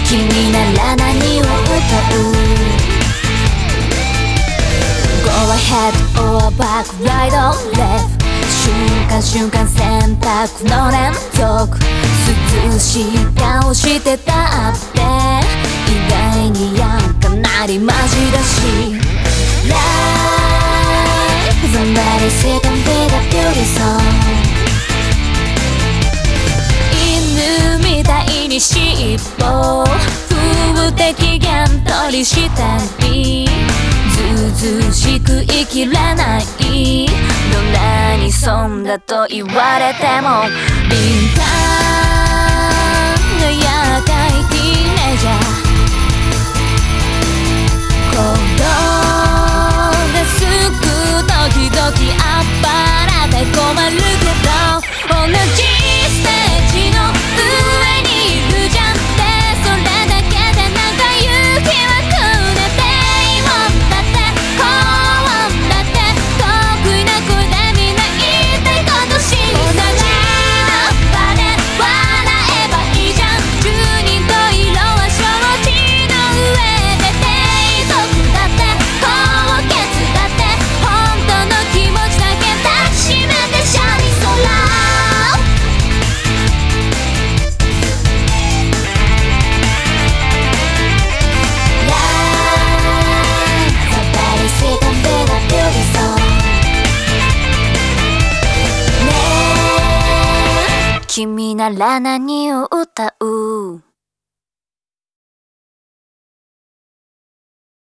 君なら何を歌う？ Go ahead or back, right or left 瞬間瞬間選択の連続涼しい顔してたって意外にやんかなりマジだし Life somebody sit and be the beauty song 犬みたいに尻尾風的減取りしたりずうずうしく生きれないどんなに損だと言われても敏感な厄介ティーネイジャー行動がすぐ時々あっぱらで困るけど同じステージの上にいるじゃんってそれだけでなんか勇気はくれていいもんだってこうだって得意な声でみんな言いたいことし同じ場で笑えばいいじゃん十人十色は承知の上で低俗だって高潔だって本当の気持ちだけ抱きしめてシャリ空君なら何を歌う？